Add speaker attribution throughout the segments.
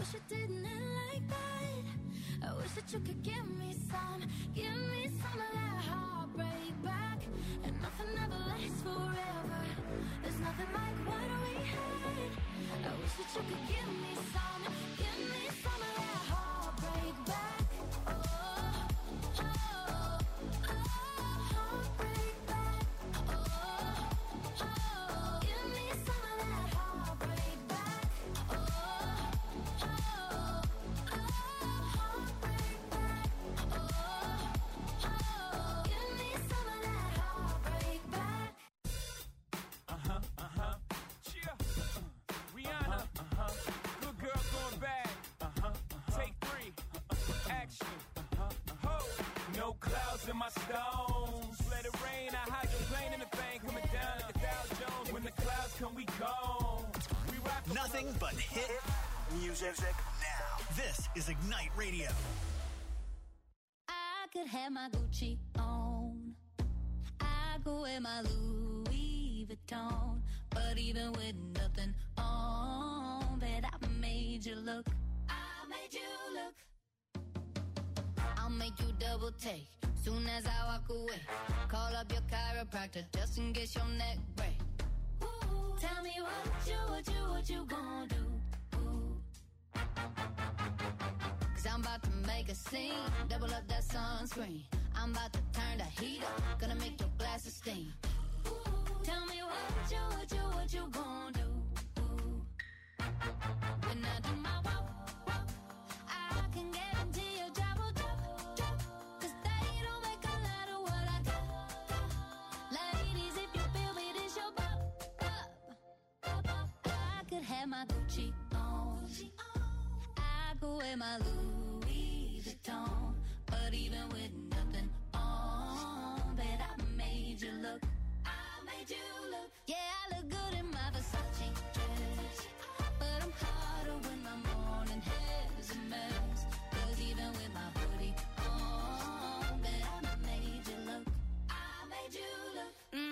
Speaker 1: wish it didn't end like that. I wish that you could give me some of that heartbreak back. And nothing ever lasts forever. There's nothing like what we had. I wish that you could give me some of that heartbreak back.
Speaker 2: In my stones, let it rain. I hydroplane in the thing coming down like the Dow Jones. When the clouds come, we gone. We rock
Speaker 3: nothing but hit music now. This is Ignite Radio.
Speaker 1: I could have my Gucci on. I could wear my Louis Vuitton. But even with nothing on, bet I made you look. I made you look. I'll make you double take. Soon as I walk away, call up your chiropractor just in case your neck break. Ooh, tell me what you gonna do? Ooh. 'Cause I'm about to make a scene, double up that sunscreen. I'm about to turn the heat up, gonna make your glasses steam. Ooh, tell me what you gonna do? Ooh. When I do my walk, I can guarantee your job will drop. Have my Gucci on. I go wear my Louis Vuitton. But even with nothing on, bet I made you look. I made you look. Yeah, I look good in my Versace dress. But I'm hotter when my morning hair's a mess. 'Cause even with my hoodie on, bet I made you look. I made you look.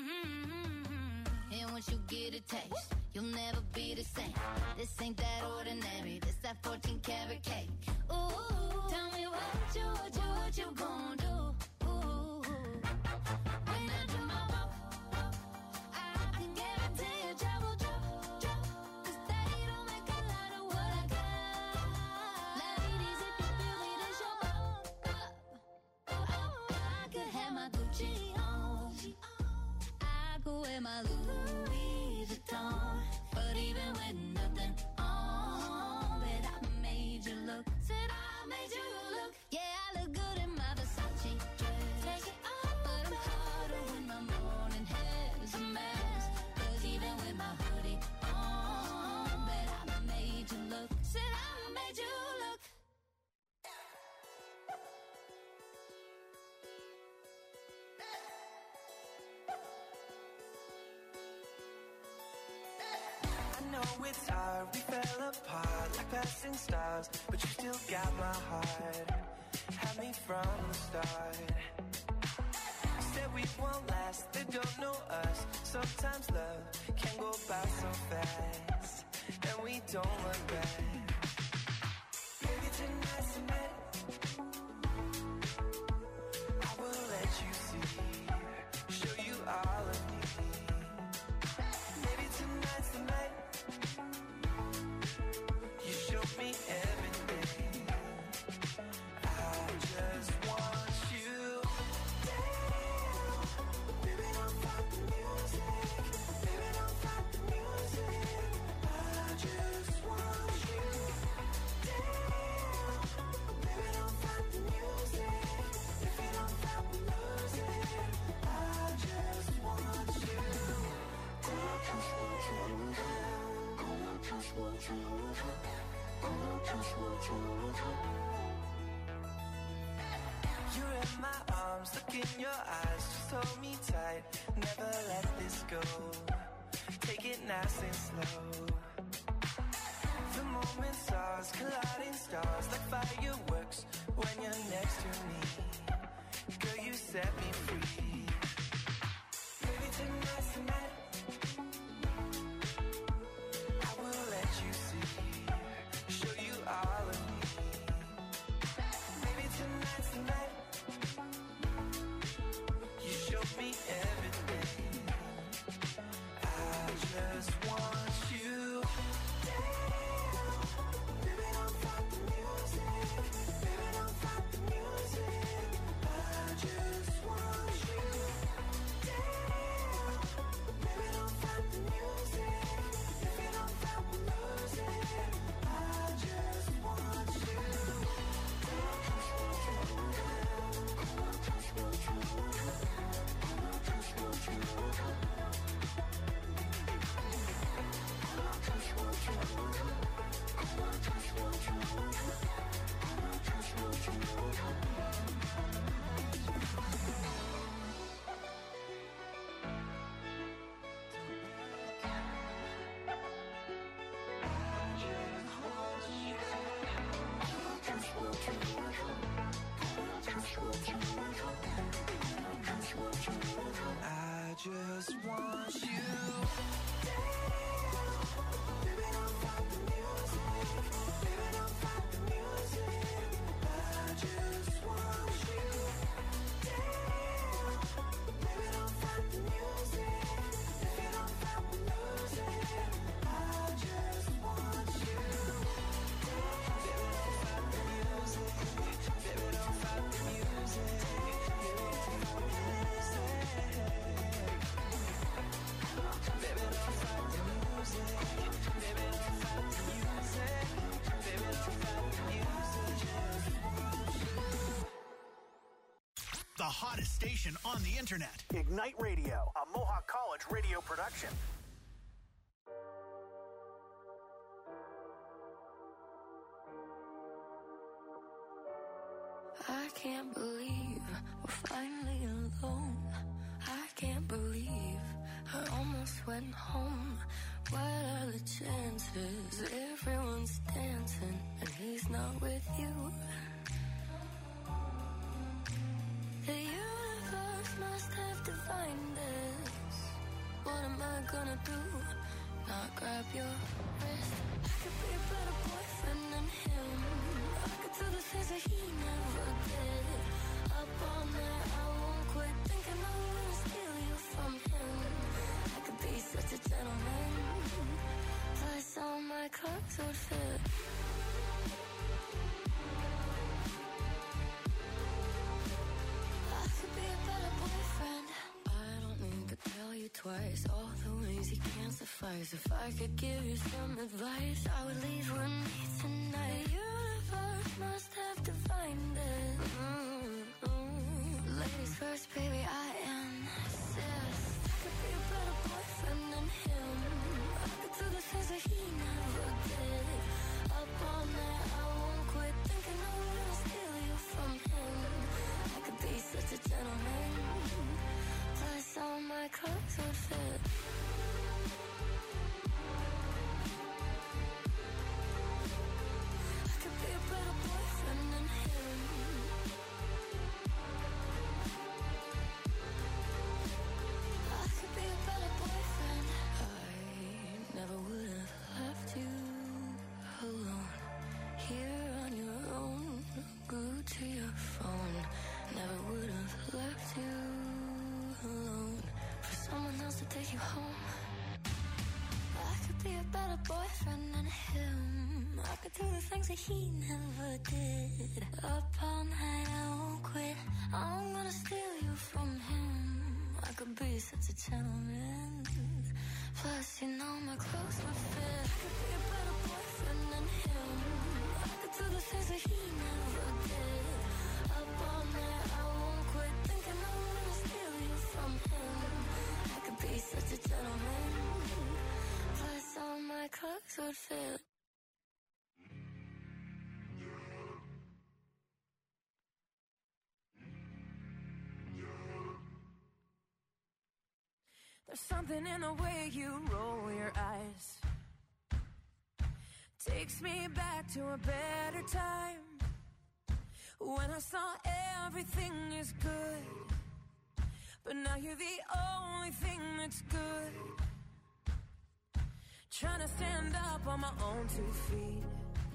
Speaker 1: And once you get a taste, you'll never be the same. This ain't that ordinary. This that 14 karat cake. Ooh, tell me what you gonna do? Ooh, when I do my walk, I can guarantee your job will drop. 'Cause they don't make a lot of what I got. Ladies, if you feel me, then show up. I could have my Gucci on. I could wear my Louis Vuitton. But even with nothing on, bet I made you look. Said I made you look. Yeah, I look good in my Versace dress. Take it off, but I'm hotter when my morning hair's a mess. 'Cause even with my hoodie on, bet I made you look. Said I made you look.
Speaker 4: know it's hard, we fell apart like passing stars, but you still got my heart, had me from the start. Said we won't last, they don't know us. Sometimes love can go by so fast, and we don't look back. Maybe tonight's the night I will let you see, show you all of me. Maybe tonight's the night you show me everything. I just want you down. Baby, don't fight the music. Baby, don't fight the music. I just want you down. Baby, don't fight the music. If you don't fight the music, I just want you You're in my arms, look in your eyes, just hold me tight, never let this go, take it nice and slow. The moment's ours, colliding stars like fireworks when you're next to me. Girl, you set me free. Maybe tonight's the night I will let you see, show you all
Speaker 3: hottest station on the internet. Ignite Radio, a Mohawk College radio production.
Speaker 5: I can't believe we're finally alone. I can't believe I almost went home. What are the chances? Everyone's dancing and he's not with you. The universe must have divined us. What am I gonna do? Not grab your wrist. I could be a better boyfriend than him. I could do the things that he never did. Up all night, I won't quit thinking I'm gonna steal you from him. I could be such a gentleman. Plus all my clothes would fit. I could be a better boyfriend. I don't need to tell you twice all the ways he can't suffice. If I could give you some advice, I would leave with me tonight. The universe must have divined it. Ladies first, baby, I insist. I could be a better boyfriend than him. I could do the things that he never did. Up all night, I won't quit thinking I'm gonna steal you from him. I could be such a gentleman. Plus all my clothes would fit. I could be a better boyfriend than him. I could be a better boyfriend. I never would have left you alone. Here on your own, glued to your phone. Never would have left you alone for someone else to take you home. I could be a better boyfriend than him. I could do the things that he never did. Up all night, I won't quit. I'm gonna steal you from him. I could be such a gentleman. Plus, you know my clothes would fit. I could be a better boyfriend than him. I could do the things that he never did. Up all night, I won't quit thinking I'm gonna steal you from him. I could be such a gentleman. Plus, all my clothes would fit.
Speaker 6: There's something in the way you roll your eyes. Takes me back to a better time, when I saw everything is good. But now you're the only thing that's good. Trying to stand up on my own 2 feet.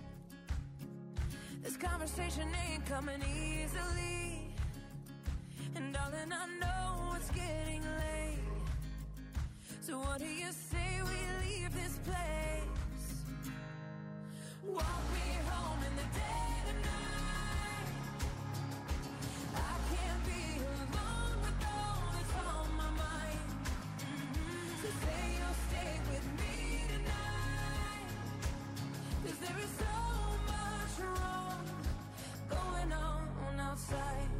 Speaker 6: This conversation ain't coming easily. And darling, I know it's getting late. So what do you say we leave this place? Walk me home in the dead of night. I can't be alone with all that's on my mind. So say you'll stay with me tonight. 'Cause there is so much wrong going on outside.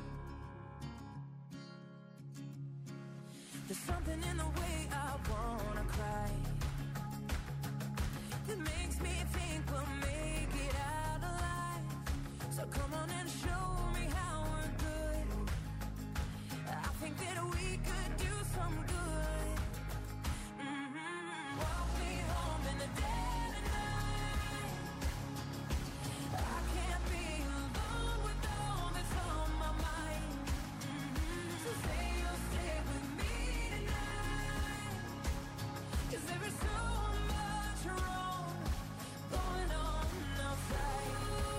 Speaker 6: There's something in the way I wanna cry that makes me think we'll make it out alive. So come on and show me how we're good. I think that we could do some good. Walk me home in the dead of night. I can't be alone with all that's on my mind. So say you'll stay with me tonight. 'Cause there is so much wrong going on outside.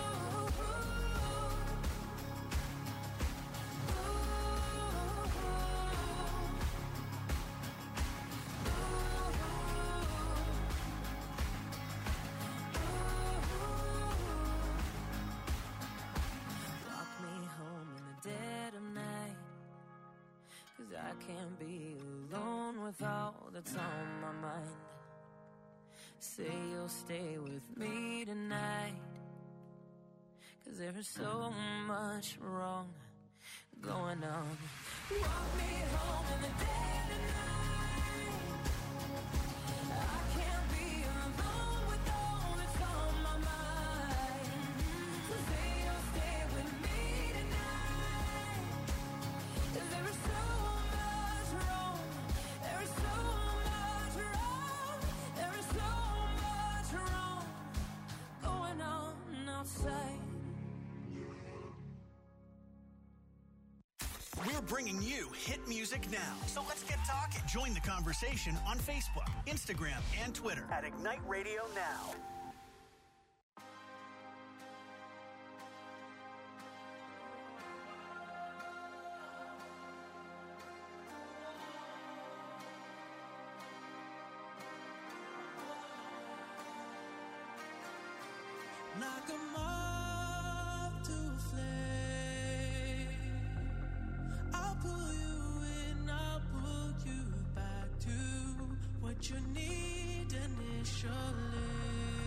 Speaker 6: Walk me home in the dead of night. 'Cause I can't be alone with all that's on my mind. Say you'll stay with me tonight. 'Cause there is so much wrong going on. Walk me home in the dead of night. I can't be alone with all that's on my mind. So say you'll stay with me tonight. 'Cause there is so much wrong. There is so much wrong. There is so much wrong going on outside.
Speaker 3: We're bringing you hit music now. So let's get talking. Join the conversation on Facebook, Instagram, and Twitter at Ignite Radio Now.
Speaker 4: Like a moth to a flame, I'll pull you in, I'll pull you back to what you need initially.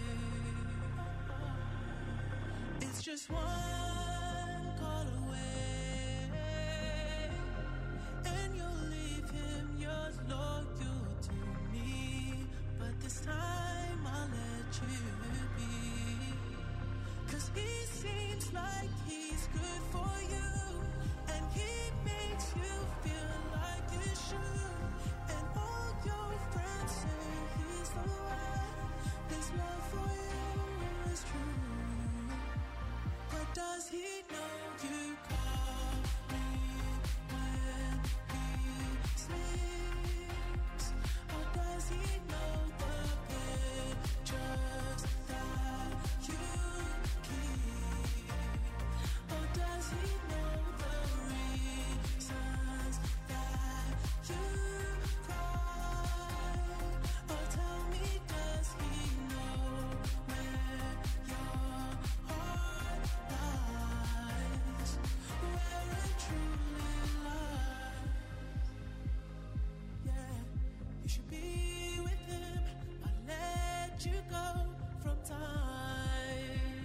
Speaker 4: It's just one call away, and you'll leave him, you're loyal to me, but this time I'll let you be. 'Cause he seems like he's good for you, and he makes you feel like you should. And all your friends say he's the one. His love for you is true. But does he know you call me when he sleeps? Or does he know the pictures that you keep? Or does he know the reasons that you cry? Or tell me, does he know where your heart lies? Where it truly lies? Yeah, you should be with him. I'll let you go from time.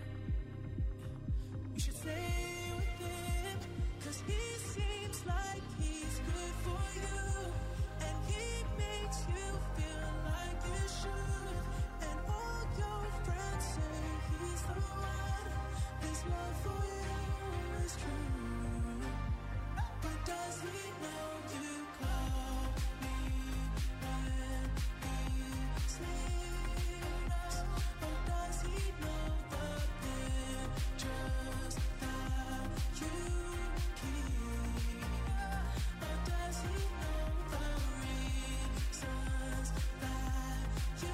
Speaker 4: You should stay with him, 'cause he seems like he's good for you, and he makes you feel like you should. And all your friends say he's the one. His love for you is true. But does he know you call me when he sleeps? Or does he know the pictures that you keep? Or does he know the reasons that you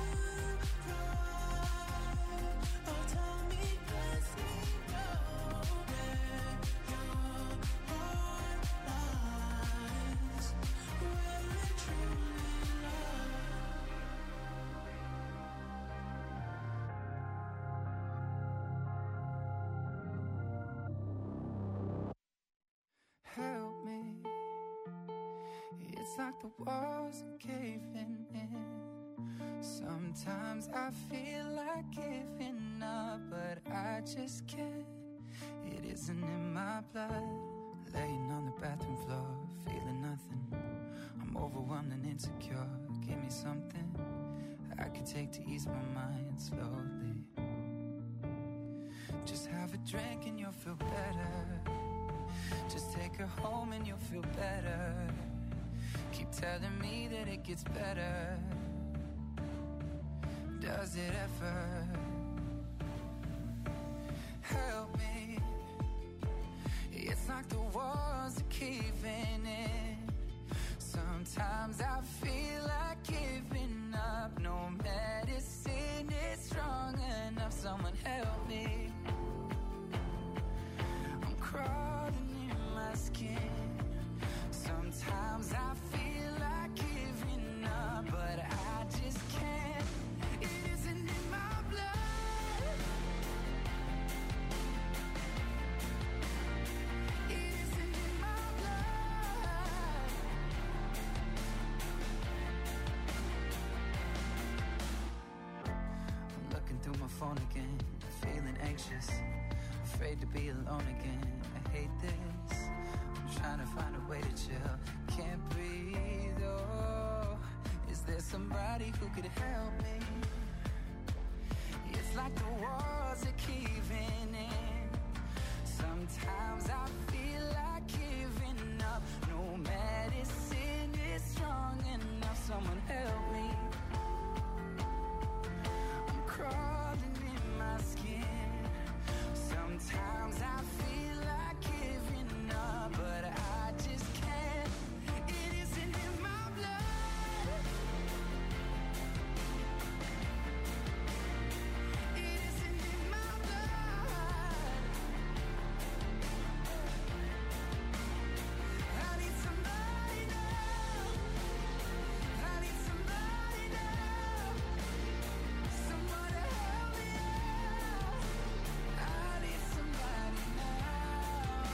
Speaker 4: cry? Or tell me, does he know where your heart lies? Where it truly lies?
Speaker 7: Help me. It's like the walls are caving in. Sometimes I feel like giving up, but I just can't. It isn't in my blood. Laying on the bathroom floor, feeling nothing. I'm overwhelmed and insecure. Give me something I could take to ease my mind slowly. Just have a drink and you'll feel better. Just take her home and you'll feel better. Keep telling me that it gets better. Does it ever? Help me. It's like the walls are caving in. Sometimes I feel like giving up. No medicine is strong enough. Someone help me. I'm crawling in my skin. Sometimes I feel like giving up, but I just can't. It isn't in my blood. It isn't in my blood. I'm looking through my phone again, feeling anxious, afraid to be alone again. I hate this. trying to find a way to chill. Can't breathe, oh. Is there somebody who could help me? It's like the walls are caving in. Sometimes I feel like giving up. No medicine is strong enough. Someone help me. I'm crawling in my skin. Sometimes I feel like giving up, but I just can't. It isn't in my blood. It isn't in my blood. I need somebody now. I need somebody now. Someone to help me out. I need somebody now.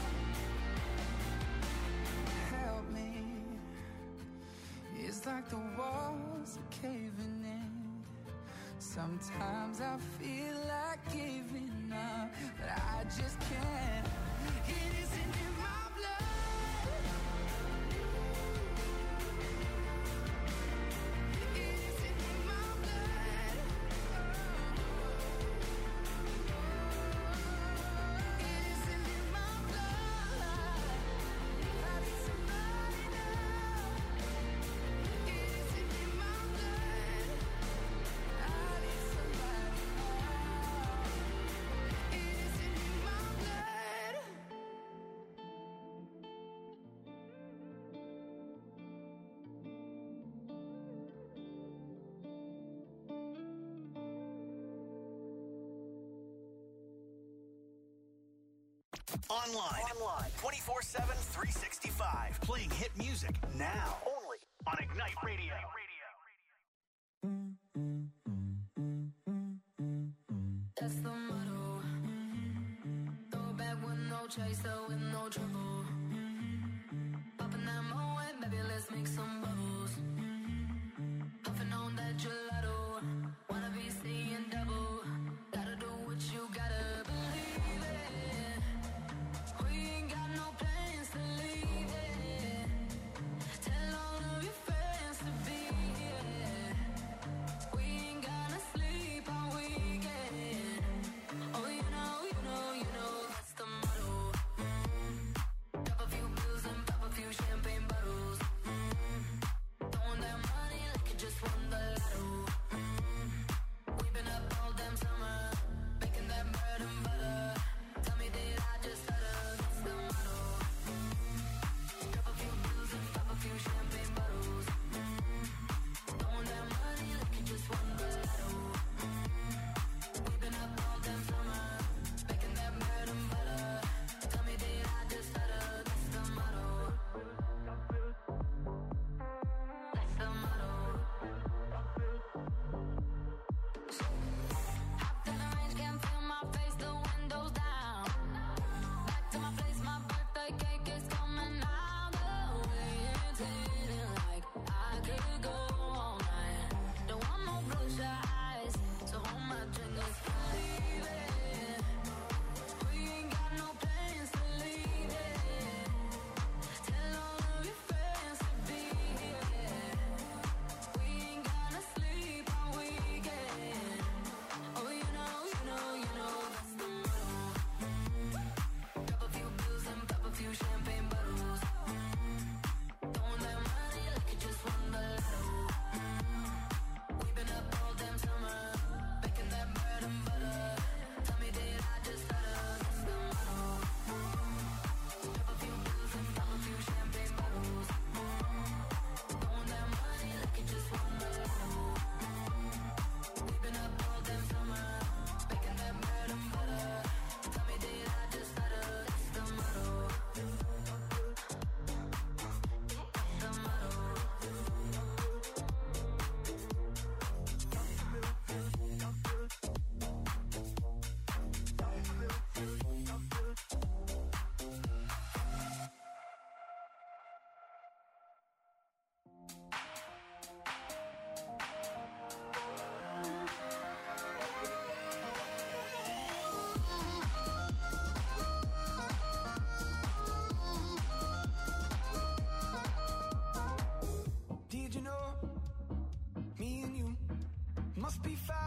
Speaker 7: Help me. It's like the walls are caving in. Sometimes I feel like giving up, but I just can't. It isn't in my blood. It isn't in my blood. It isn't in my blood. I need somebody now. It isn't in my blood. I need somebody now. It isn't in my blood.
Speaker 3: Online. 24/7, 365. Playing hit music now. Only on Ignite Radio.
Speaker 6: That's the motto. Throw back with no chaser, with no trouble. Popping that Moet, baby, let's make some bubbles. Puffing on that gelato. Wanna be seeing double. Gotta do what you gotta believe it. We ain't got no plans to leave it. Tell all of your friends to be here. We ain't gonna sleep all weekend. Oh, you know, that's the motto. Drop a few bills and pop a few champagne bottles. Throwing that money like you just won the lotto. We've been up all damn summer, making that bread and butter. Tell me, did I just stutter? That's the motto. Drop a few bills and pop a few champagne bottles. Throwing that money like you just won the lotto. We've been up all damn summer, making that bread and butter. Tell me, did I just stutter? That's the motto. That's the motto. Hopped in the range, can't feel my face, the windows down. Back to my place, my birthday cake is coming out. The way it's hitting like I could go all night. Don't want no bloodshot eyes, so hold my drink, let's believe it. We ain't got no plans to leave it. Tell all of your friends to be here. We ain't gonna sleep all weekend. Oh, you know, that's the motto. Drop a few bills and pop a few champagne bottles. Throwing that money like you just won the lotto. We've been up all damn summer, making that bread and butter. Tell me, did I just stutter? That's the motto. Drop a few bills and pop a few champagne bottles. Throwing that money like you just won the lotto. We've been up all damn summer, making that bread and butter. Tell me, did I just stutter? That's the motto. That's the motto.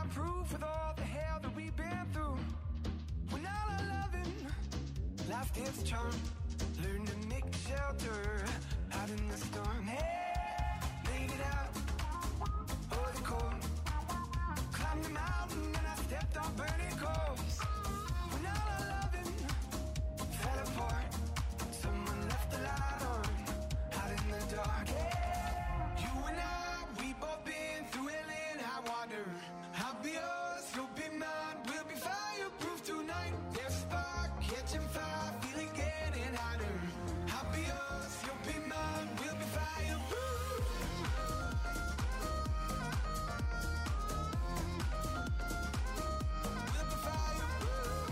Speaker 4: find proof with all the hell that we've been through. When all our loving lost its charm, learn to make shelter out in the storm. Hey, made it out, oh the cold. Climbed the mountain and I stepped on burning coals. When all our loving fell apart, someone left the light on out in the dark. Hey, you and I, we both been through hell and high water. I'll be yours, you'll be mine. We'll be fireproof tonight. There's a spark catching fire, feeling getting hotter. I'll be yours, you'll be mine. We'll be fireproof. We'll be fireproof.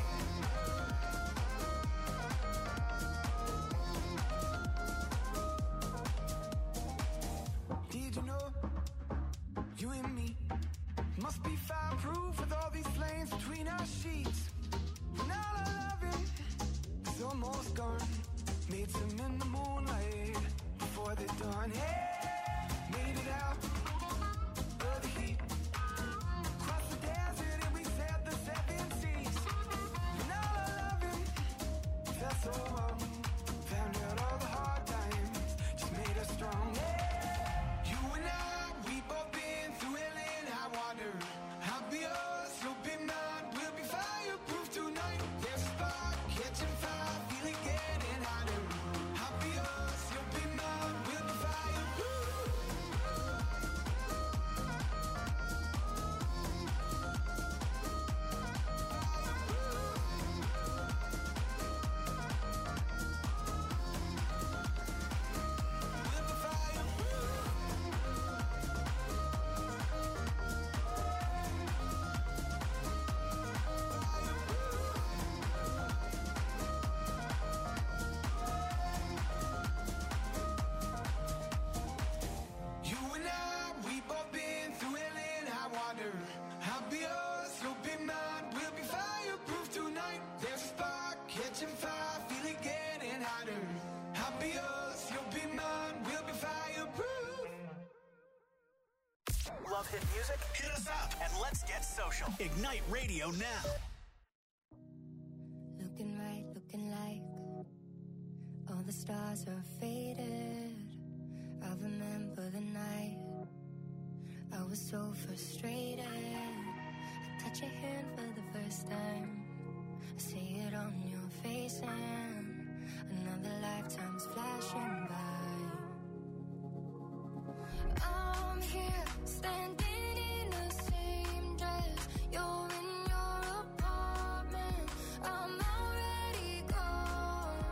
Speaker 4: Did you know you and me must be fireproof with all these flames between our sheets? When all our loving is almost gone, made some in the moonlight before the dawn. Hey, made it out of the heat, crossed the desert and we sailed the 7 seas. When all our loving felt so warm, found out all the hard times just made us strong. Hey, you and I, we both been through hell and high water. I'll be yours, you'll be mine. We'll be fireproof tonight. There's a spark catching fire, feeling getting hotter. I'll be yours, you'll be mine. We'll be fireproof. We'll be fireproof. You and I, we both been through hell and high water. I'll be yours, you'll be mine. We'll be fireproof tonight. There's a spark catching fire, feeling getting hotter. I'll be yours, you'll be mine. We'll be fireproof.
Speaker 3: Love hit music? Hit us up and let's get social. Ignite Radio now.
Speaker 5: Looking right, looking like all the stars are faded. I remember the night I was so frustrated. I touch your hand for the first time. I see it on your face and another lifetime's flashing by. I'm here standing in the same dress. You're in your apartment. I'm already gone.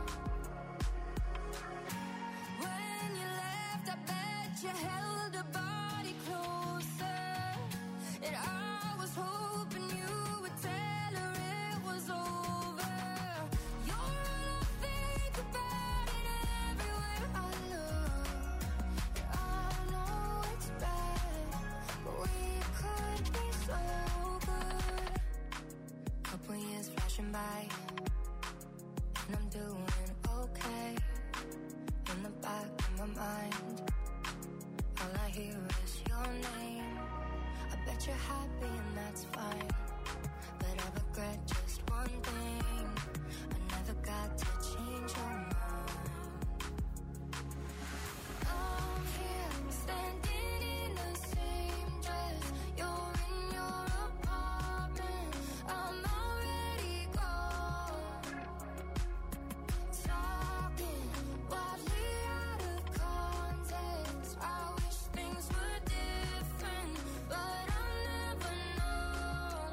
Speaker 5: When you left, I bet you held a body closer. And I was hoping you would tell her it was over. You're all I think about it everywhere I look. And I know it's bad, but we could be so good. Couple years flashing by, and I'm doing okay. In the back of my mind, all I hear is your name. I bet you're happy and that's fine, but I regret just one thing. I never got to change your mind. I'm here standing in the same dress. You're in your apartment. I'm already gone. Talking wildly out of context. I wish things were different, but I'll never know.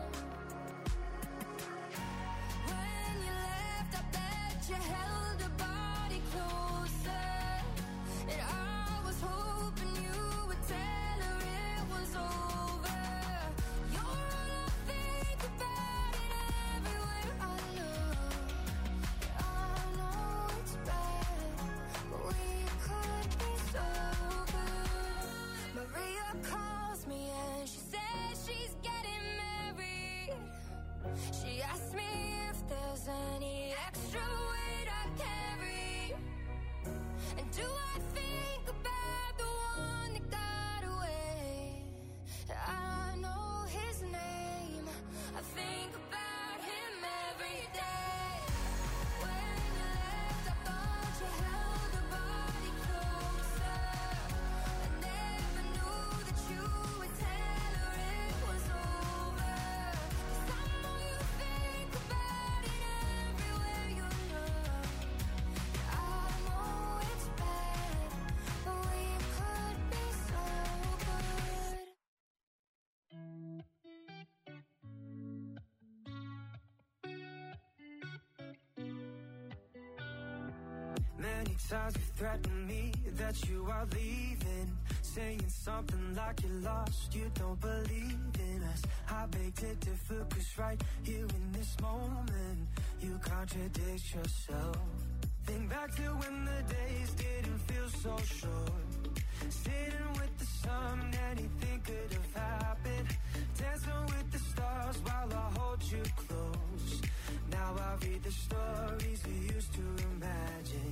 Speaker 4: many times you threatened me that you are leaving, saying something like you're lost, you don't believe in us. I beg to differ, cause right here in this moment you contradict yourself. Think back to when the days didn't feel so short, sitting with the sun, anything could have happened, dancing with the stars while I hold you close. Now I read the stories we used to imagine.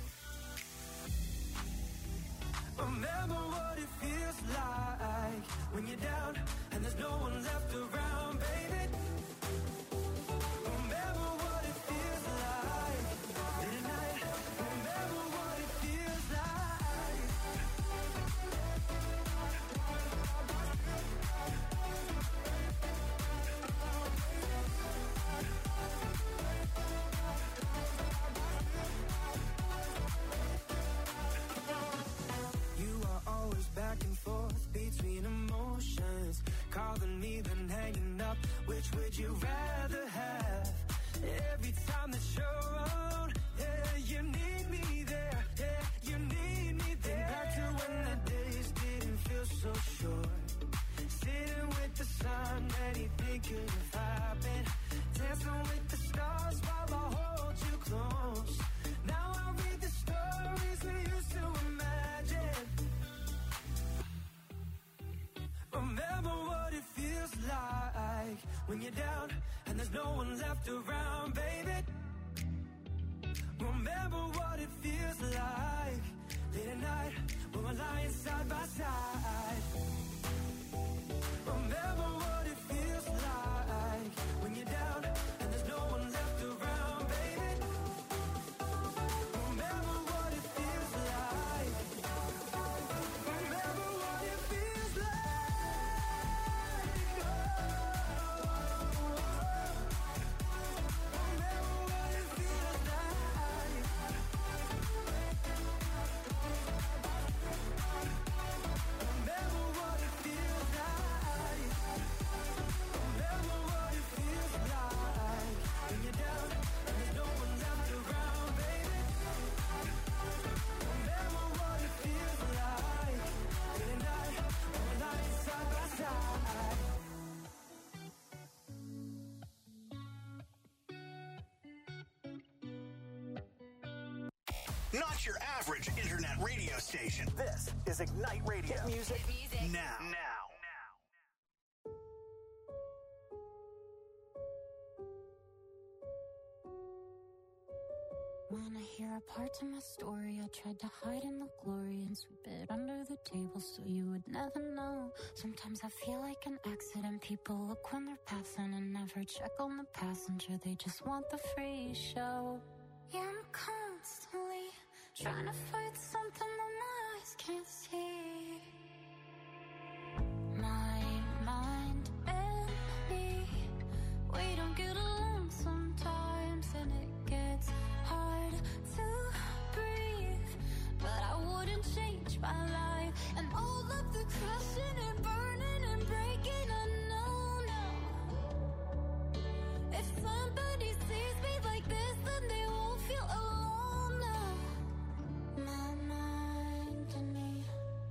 Speaker 4: Remember what it feels like when you're down and there's no one left around, baby. Remember what it feels like in the night. Remember what it feels like. You are always back and forth between emotions, calling me then hanging up. Which would you rather have? Every time that you're around, yeah, you need me there, yeah, you need me there. Back to when the days didn't feel so short, sitting with the sun, anything could have happened, dancing with the stars while I hold you close. Now I read the stories we used to imagine. Remember what it feels like when you're down and there's no one left around, baby. Remember what it feels like late at night when we're lying side by side. Remember what it feels like when you're down and there's no one left around, baby. Remember what it feels like. Remember what it feels like. Remember what it feels like. Remember what it feels like. Remember what it feels like when you're down and there's no one left around, baby. Remember what it feels like in the night when we're lying side by side.
Speaker 3: Not your average internet radio station. This is Ignite Radio. Hit music now.
Speaker 5: When I hear a part of my story, I tried to hide in the glory and sweep it under the table so you would never know. Sometimes I feel like an accident. People look when they're passing and never check on the passenger. They just want the free show. Yeah, I'm constantly trying to fight something that my eyes can't see. My mind and me, we don't get along sometimes, and it gets hard to breathe. But I wouldn't change my life, and all of the crashing and burning and breaking, I know now. If somebody sees me like this, then they won't feel alone now. My mind and me.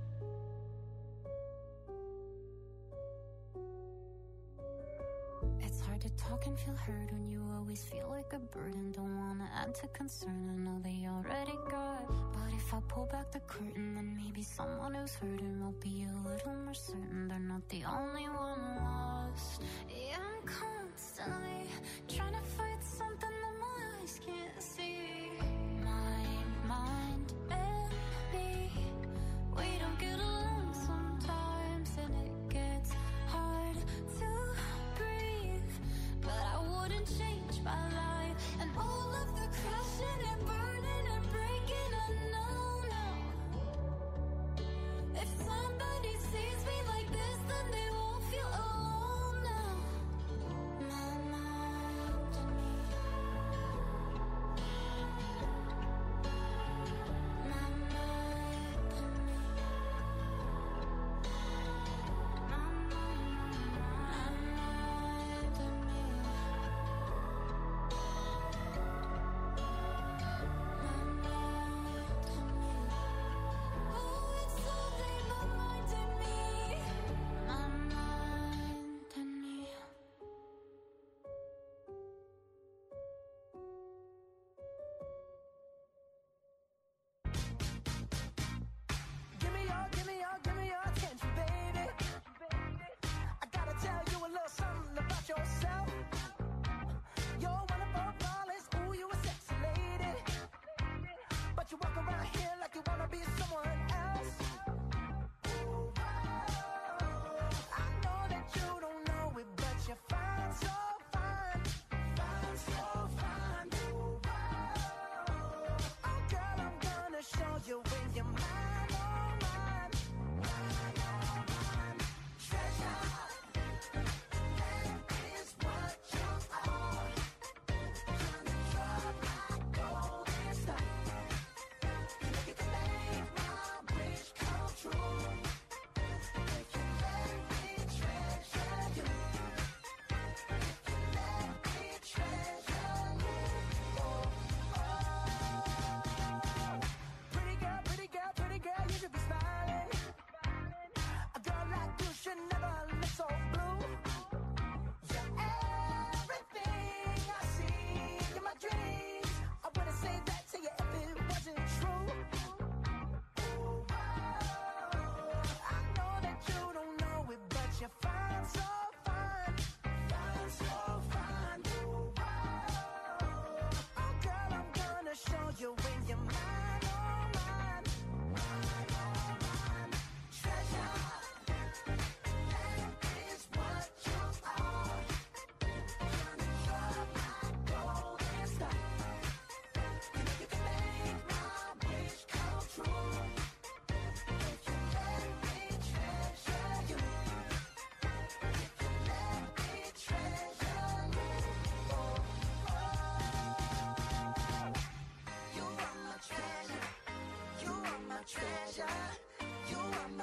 Speaker 5: It's hard to talk and feel heard when you always feel like a burden. Don't wanna add to concern, I know they already got. But if I pull back the curtain, then maybe someone who's hurting will be a little more certain they're not the only one lost. Yeah, I'm constantly trying to fight something that my eyes can't see. My mind and me, we don't get along sometimes, and it gets hard to breathe. But I wouldn't change my life, and all of the crashing and burning and breaking, I know now. If somebody sees me like this, then they won't feel alone now. My mind and me. My mind and me. My mind and me.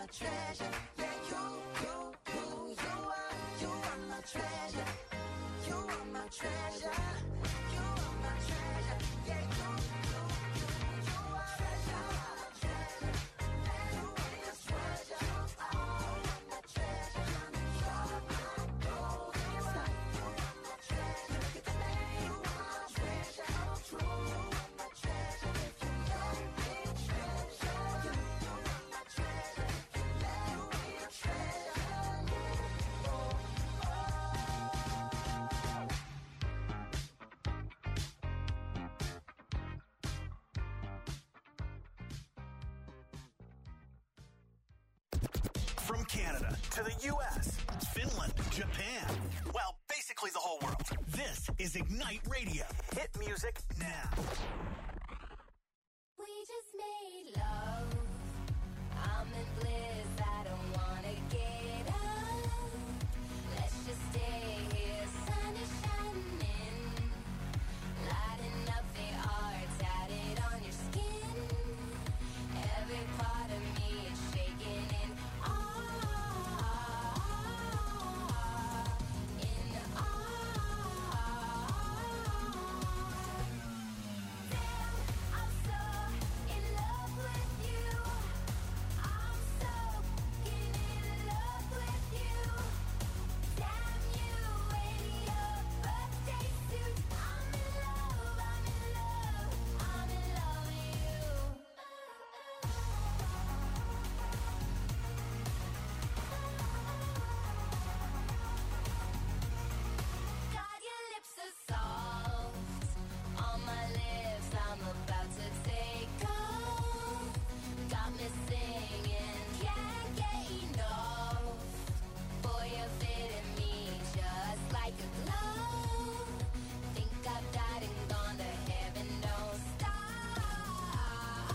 Speaker 4: treasure. Yeah, you are my treasure. You are my treasure. You are my treasure. Yeah, you are treasure. You are my treasure. My treasure. You're my gold. You are my treasure. Look at the name. You are my treasure. True. You are my treasure. If you let me treasure you, you are my treasure. If you let me treasure you, oh,
Speaker 3: From Canada to the U.S., Finland, Japan, well, basically the whole world. This is Ignite Radio. Hit music now.
Speaker 1: We just made love. I'm in bliss. I don't wanna get up. Let's just stay here. Sun is shining, lighting up the art tatted on your skin. Every part of me is shaking in awe. In awe. Damn, I'm so in love with you. I'm so in love with you. Damn you in your birthday suit. I'm in love, I'm in love, I'm in love with you. God, your lips are soft on my lips. I'm about to take off. Got me singing, can't get enough. Boy, you're fitting me just like a glove. Think I've died and gone to heaven. Don't stop,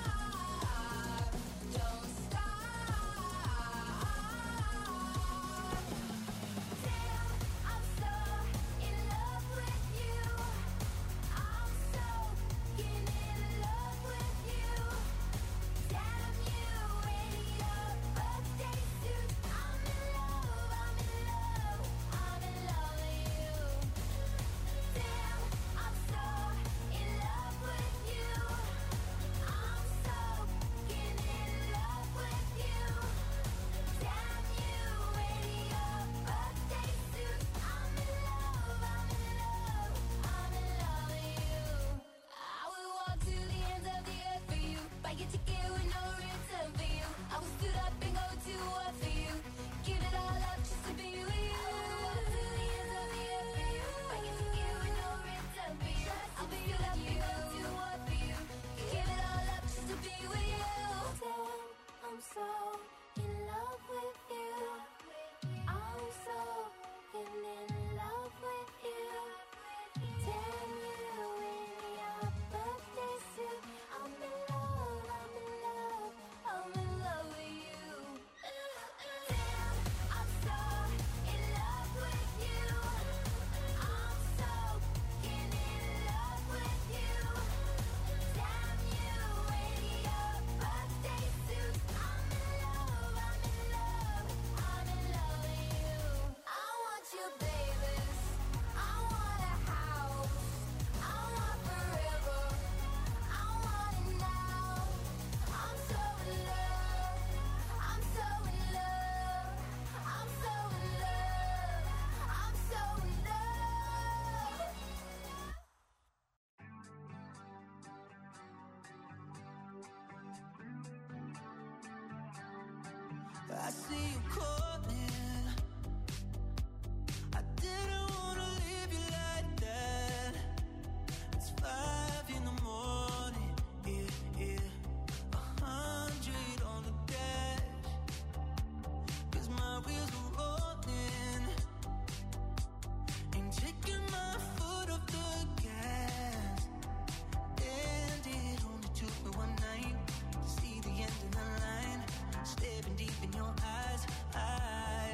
Speaker 1: don't stop. Damn, I'm so in love with you. I'm so in love with you. Damn you in your birthday suit. I'm in love, I'm in love, I'm in love with you. Damn, I'm so in love with you. I'm so in love with you. Damn you in your birthday suit. I'm in love, I'm in love, I'm in love with you. I will walk to the ends of the earth for you. Buy your ticket with no return for you. I will stood up and go to war for you. Give it all up just to be with you. I will walk to the ends of the earth for you. Buy your ticket with no return for you. I will stood up and go to war for you. Give it all up just to be with you. Damn, I'm so in love with you. I'm so in love with you. Damn you in your birthday suit. I'm in love, I'm in love, I'm in love with you. Damn, I'm so in love with you. I'm so in love with you. Damn you in your birthday suit. I'm in love, I'm in love, I'm in love with you. I want you, babies. I want a house. I want forever. I want it now. I'm so in love. I'm so in love. I'm so in love. I'm so in love.
Speaker 4: I see you calling. I didn't wanna leave you like that. It's 5 in the morning, yeah. 100 on the dash. 'Cause my wheels are rolling. Ain't taking my foot off the gas. And it only took me one night to see the end of the line. Staring deep in your eyes,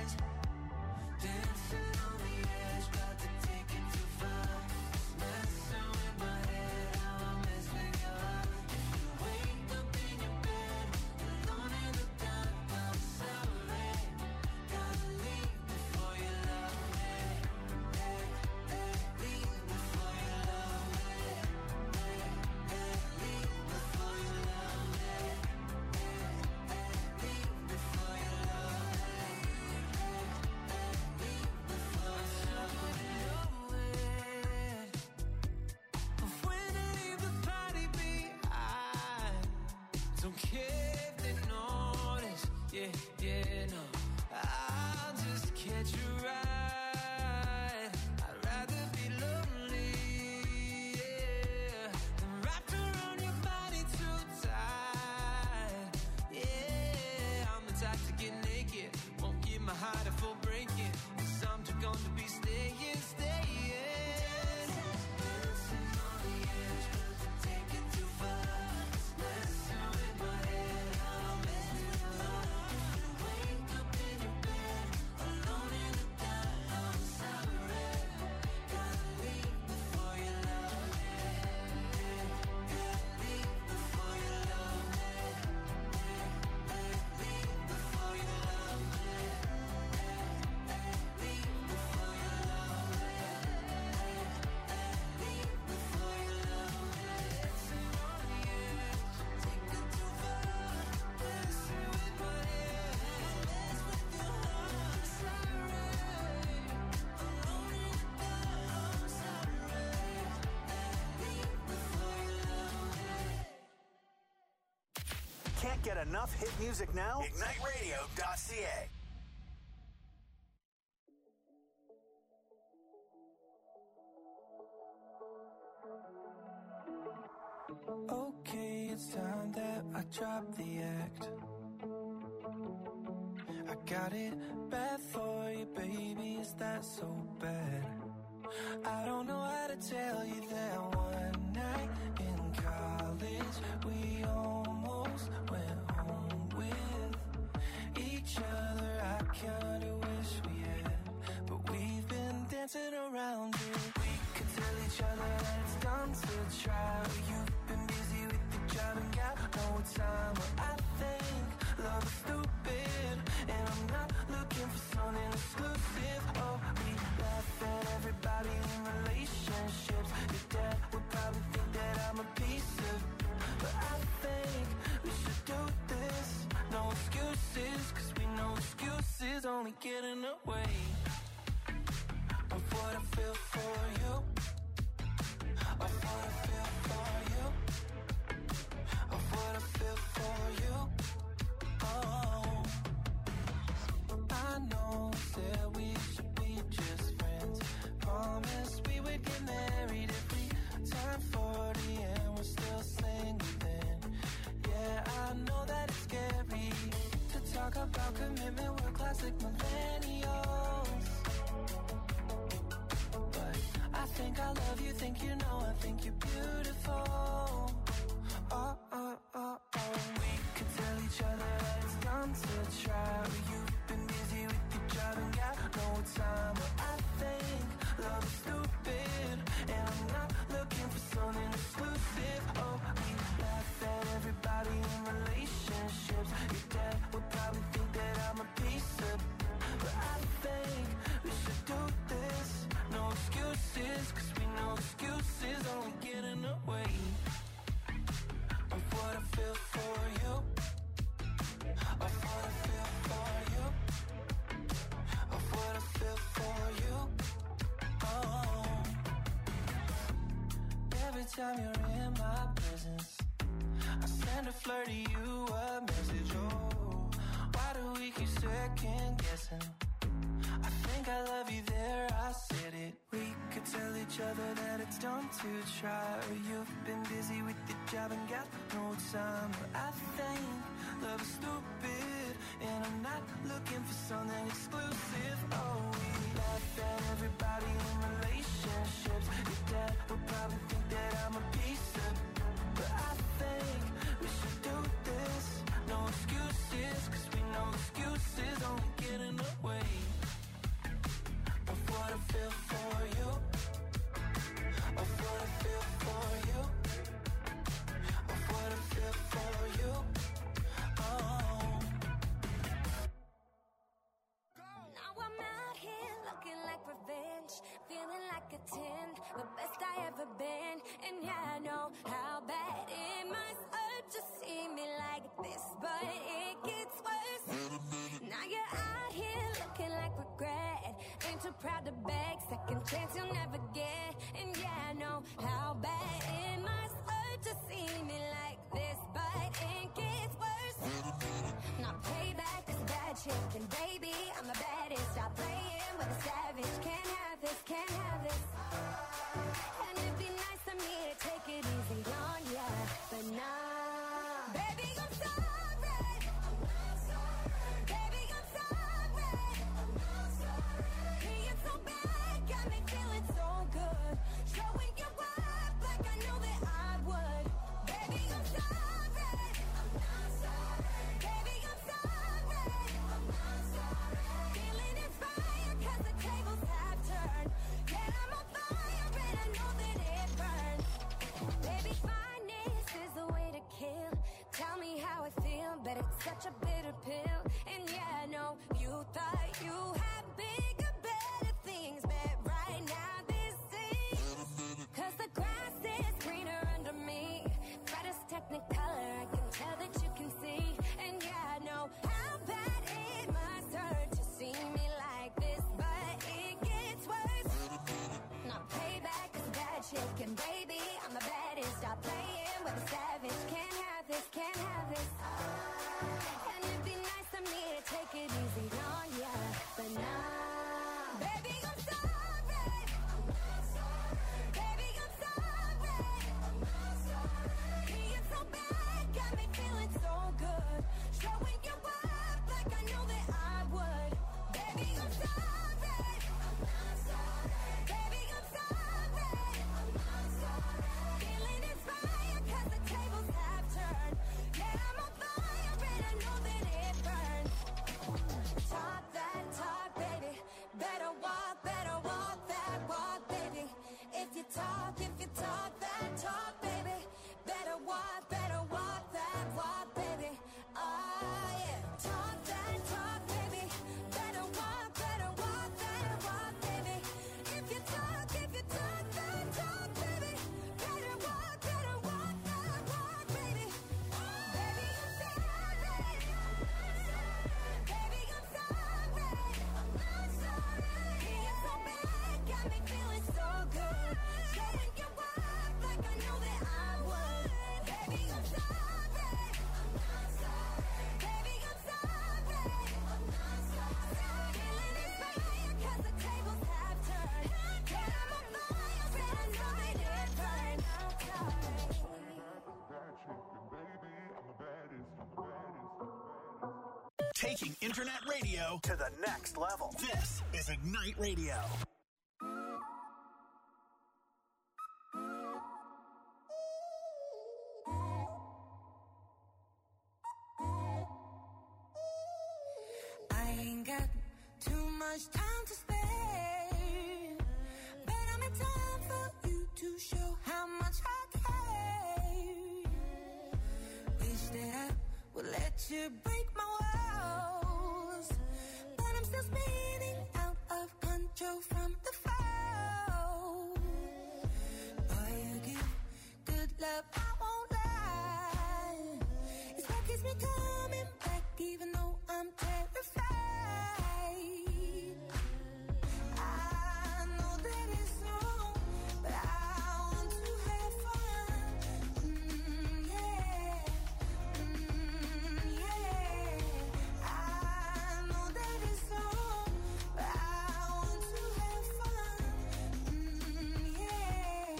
Speaker 4: yeah, no. I'll just catch a ride. I'd rather be lonely, yeah, than wrapped around your body too tight. Yeah, I'm the type to get naked, won't give my heart a full breaking, 'cause I'm too gone to be staying. Dancing on the edge, but take it too far. Messing with my head, I'll mess with your heart. You wake up in your bed, alone in the dark. I'm sorry, gotta leave before you love me. Gotta leave before you love me. Leave before you love me. Leave before you love me. Leave before you love me. Dancing on the edge, take it too far. Messing with my head, mess with your heart. Sorry, alone in the dark. I'm sorry. Leave before you love me.
Speaker 3: Can't get enough hit music now? IgniteRadio.ca.
Speaker 4: Okay, it's time that I drop the act. I got it bad for you, baby, is that so bad? I don't know how to tell you that one night in college we almost went home with each other. I kinda wish we had, but we've been dancing around it. We could tell each other that it's done to try. You've been busy with the job and got no time. Well, I think love is stupid, and I'm not looking for something exclusive. Oh, we laugh at everybody in relationships. Your dad would probably think that I'm a piece of, but I think we should do this. No excuses, 'cause we know excuses only get in the way of what I feel for you. Of what I feel for you. Of what I feel for you. Oh, I know that we should be just friends. Promised we would get married if we turned 40 and we're still single then. Yeah, I know that it's scary to talk about commitment. We're classic millennials, but I think I love you, think you know, I think you're beautiful. Oh, oh, oh, oh. We could tell each other that it's done to try. You've been busy with your job and got no time. But I think love is stupid, and I'm not looking for something exclusive. Oh, we laugh at everybody in relationships. Your dad would probably think that I'm a piece of, but I think we should do this. No excuses, 'cause we know excuses only get in the way of what I feel for you. Of what I feel for you. Of what I feel for you. Oh, every time you're in my presence, I send a flirt to you a message. Oh, why do we keep second guessing? I think I love you there, I said it. We could tell each other that it's done to try. You've been busy with your job and got no time. But I think love is stupid, and I'm not looking for something exclusive. Oh, we laugh at everybody in relationships. Your dad would probably think that I'm a piece of, but I think we should do this. No excuses, 'cause we know excuses only get in the way of what I feel for you. Of what I feel for you. Of what I feel for you. Oh.
Speaker 5: Now I'm out here looking like revenge, feeling like a 10, the best I ever been. And yeah, I know how bad it must hurt to see me like this, but it gets worse. Now you're out here looking like regret, ain't too proud to beg, second chance you'll never get. And yeah, I know how bad it must hurt to see me like this, but it gets worse. Now payback American baby, I'm the baddest. Stop playing with a savage. Can't have this, can't have this. And it'd be nice of me to take it easy on ya, but nah. Baby, I'm sorry. Baby, I'm sorry. Being so bad got me feeling so good. Showing you up like I know that I would. Baby, I'm sorry. Baby, I'm sorry. Feeling inspired 'cause the tables have turned. Yeah, I'm on fire and I know that it burns. Talk that talk, baby. Better walk that walk, baby. If you talk that talk, baby. Better walk that walk, baby. Oh yeah. Talk that talk, baby. Better walk that walk, baby. If you talk that talk, baby. Better walk that walk, baby. Baby, I'm sorry. Baby, I'm sorry. Being so bad got me feeling so good. Showing you up like I know that I would. Baby, I'm sorry. Baby, I'm sorry. Feeling inspired 'cause the tables have turned. Yeah, I'm on fire and I know that it burns.
Speaker 3: Taking internet radio to the next level. This is Ignite Radio.
Speaker 6: I ain't got too much time to spare, but I'm in time for you to show how much I care. Wish that I would let you break my walls, but I'm still spinning out of control from the fall. Boy, you give good love, I won't lie. It's what keeps me coming back even though I'm terrified. I know that it's wrong, but I want to have fun. Yeah. Yeah. I know that it's wrong, but I want to have fun. Yeah.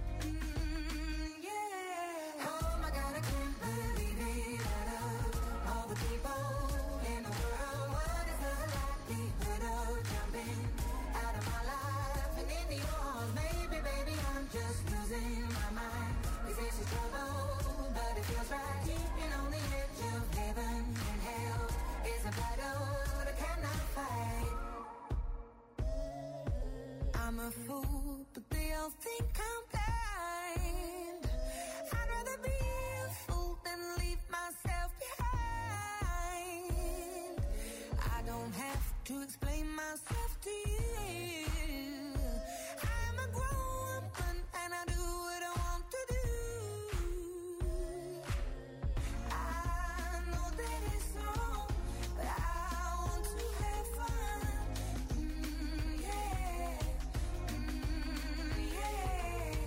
Speaker 6: Yeah. Oh my God, I can't believe it. Out of all the people in the world, what is the likelihood of jumping out of my life and into yours? Maybe, baby, I'm just losing my mind. This is trouble, but it feels right. Keeping on the edge of heaven and hell is a battle that I cannot fight. I'm a fool, but they all think I'm blind. I'd rather be a fool than leave myself behind. I don't have to explain myself to you. I'm a grown woman and I do what I want to do. I know that it's wrong, but I want to have fun. Yeah. Yeah.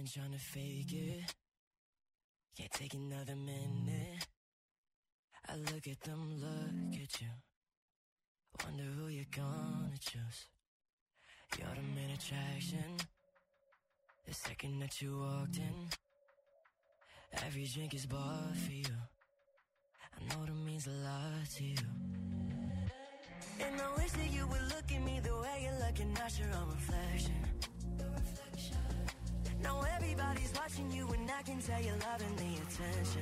Speaker 8: ain't trying to fake it. Can't take another minute. I look at them, look at you. Wonder who you're gonna choose. You're the main attraction. The second that you walked in, every drink is bought for you. I know that means a lot to you. And I wish that you would look at me the way you're looking at your own reflection. Now everybody's watching you and I can tell you're loving the attention.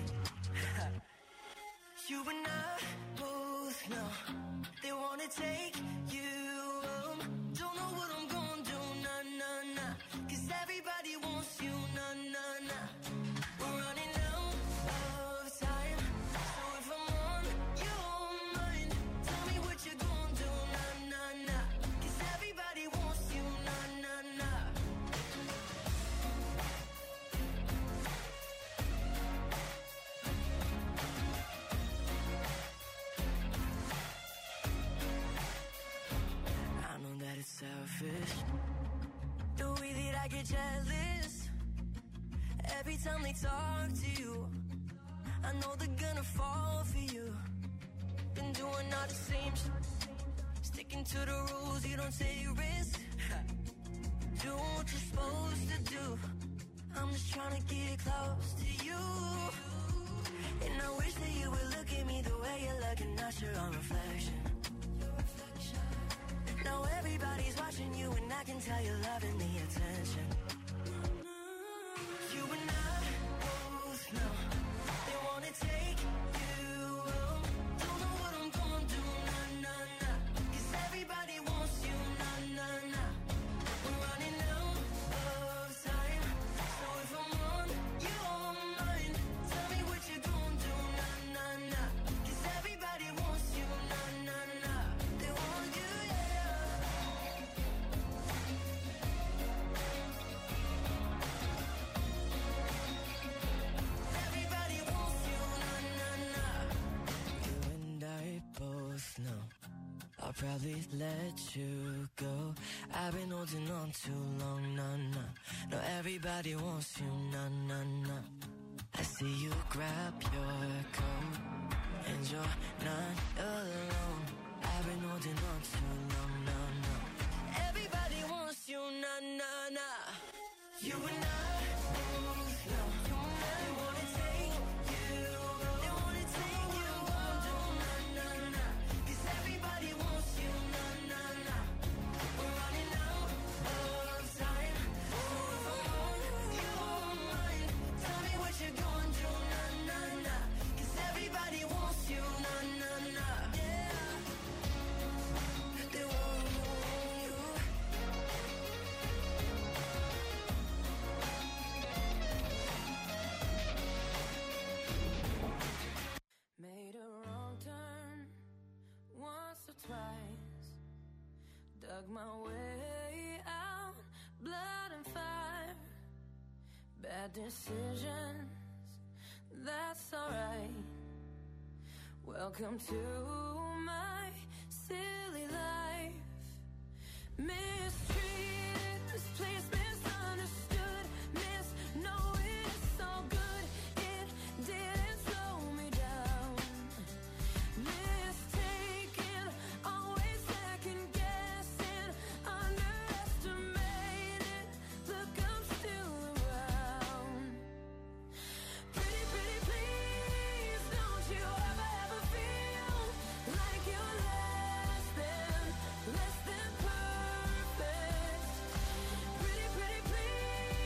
Speaker 8: You and I both know they wanna take you home. Don't know what I'm gonna do, nah, nah, nah. Cause everybody wants you, nah, nah, nah. We're running out of time. So if I'm on your mind, tell me what you're gonna do, nah, nah, nah. Cause everybody wants you, nah, nah, nah. I know that it's selfish, the way that I get jealous every time they talk to you. I know they're gonna fall for you. Been doing all the same sticking to the rules, you don't take risks. Do what you're supposed to do. I'm just trying to get close to you. And I wish that you would look at me the way you're looking at your own reflection. Now everybody's watching you and I can tell you're loving the attention. You and I both know they wanna take you home. Don't know what I'm gonna do, nah, nah, nah. Cause everybody wants you, nah, nah, nah. We're running out of time. So if I'm on your mind, tell me what you're gonna do, nah, nah, nah. Cause everybody wants you, nah, nah, nah. They want you, yeah. Everybody wants you, nah, nah, nah. You and I both know I'll probably let you go. I've been holding on too long, nah, nah. No, everybody wants you, nah, nah, nah. I see you grab your coat and you're not alone. I've been holding on too long, nah, nah. Everybody wants you, nah, nah, nah. You and I both know they wanna take you, they wanna take you home, nah, nah, nah. Cause everybody wants you, nah, nah, nah. We're running out of time. So if I'm on your mind, tell me what you're gonna do, nah, nah, nah. Cause everybody wants you, nah, nah, nah. Yeah. They want you. Made a wrong turn once or twice. Dug my way out, blood and fire. Bad decisions, that's alright. Welcome to my silly life. Mistreated, misplaced, misunderstood, misknowing it's so good. It didn't slow me down. Mistaken, always second guessing, underestimated. Look, I'm still around. Pretty, pretty, please, don't you ever, ever feel like you're less than perfect. Pretty, pretty, please.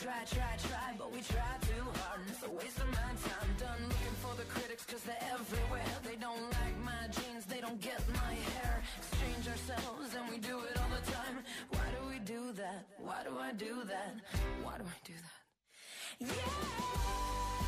Speaker 6: try, but we try too hard. And it's a waste of my time. Done looking for the critics, cause they're everywhere. They don't like my jeans, they don't get my hair. Exchange ourselves and we do it all the time. Why do we do that? Why do I do that? Why do I do that? Yeah!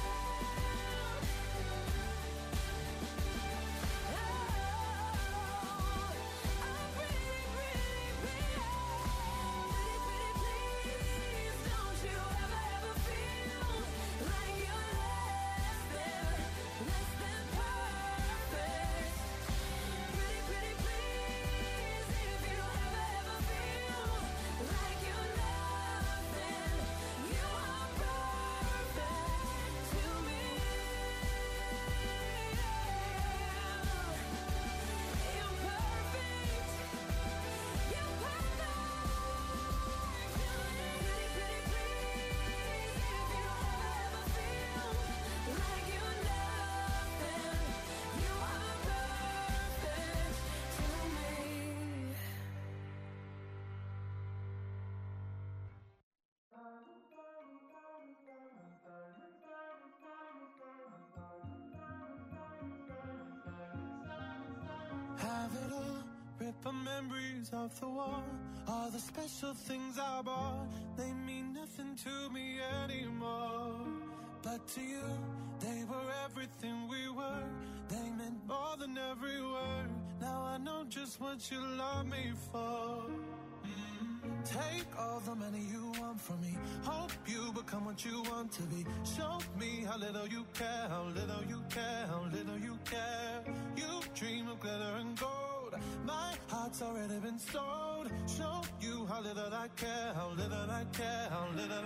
Speaker 9: Have it all, rip the memories of the war. All the special things I bought, they mean nothing to me anymore. But to you, they were everything we were. They meant more than every word. Now I know just what you love me for. Take all the money you want from me. Hope you become what you want to be. Show me how little you care, how little you care, how little you care. You dream of glitter and gold. My heart's already been sold. Show you how little I care, how little I care, how little